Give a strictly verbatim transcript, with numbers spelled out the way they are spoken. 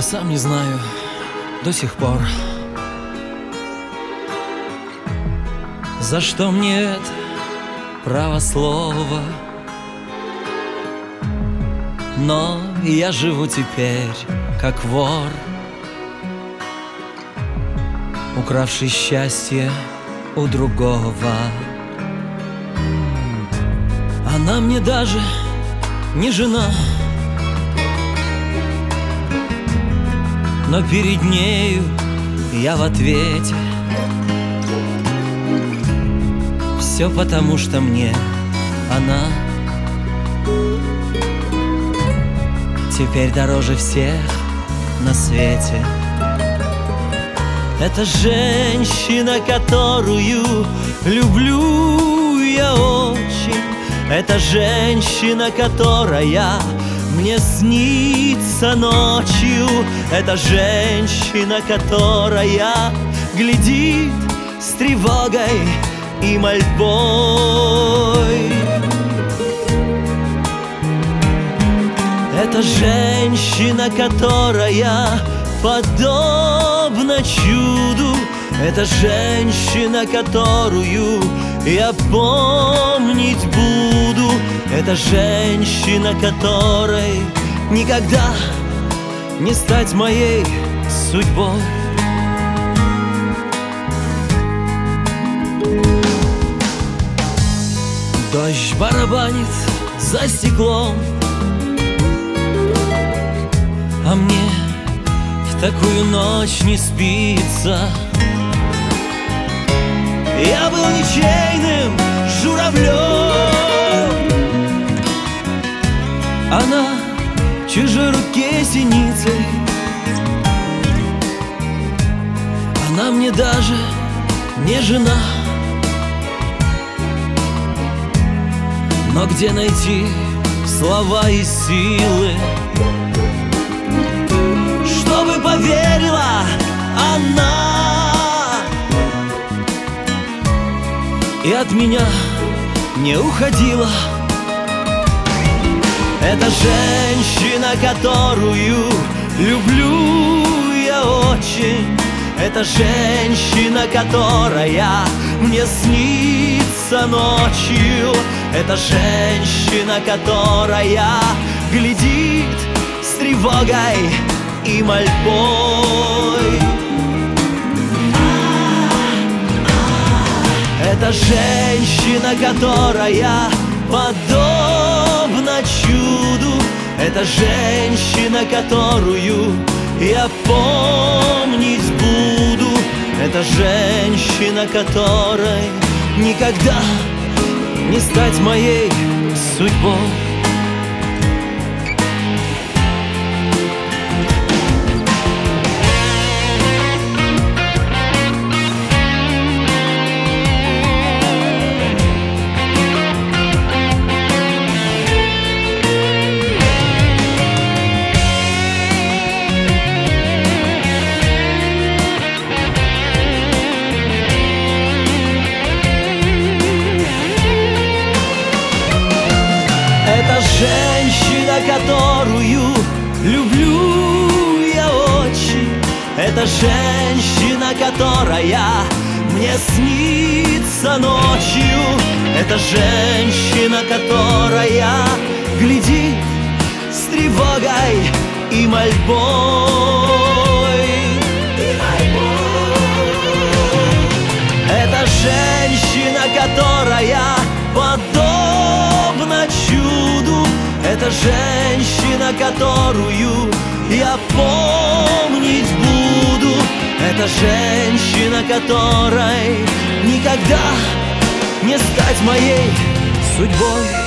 сам не знаю до сих пор, за что мне это право слова. Но я живу теперь как вор, укравший счастье у другого. Она мне даже не жена, но перед нею я в ответе. Все потому, что мне она теперь дороже всех на свете. Это женщина, которую люблю я очень. Это женщина, которая мне снится ночью. Это женщина, которая глядит с тревогой и мольбой. Это женщина, которая подобна чуду. Это женщина, которую я помнить буду. Это женщина, которой никогда не стать моей судьбой. Дождь барабанит за стеклом, а мне в такую ночь не спится. Я был ничейным журавлем, она в чужой руке синицей. Она мне даже не жена, но где найти слова и силы, чтобы поверила она и от меня не уходила. Это женщина, которую люблю я очень. Это женщина, которая мне снится ночью. Это женщина, которая глядит с тревогой и мольбой. Это женщина, которая подобна чуду. Это женщина, которую я помнить буду. Это женщина, которой никогда не стать моей судьбой. Это женщина, которую люблю я очень. Это женщина, которая мне снится ночью. Это женщина, которая глядит с тревогой и мольбой. Это женщина, которая подобна чуду. Это женщина, которую я помнить буду. Это женщина, которой никогда не стать моей судьбой.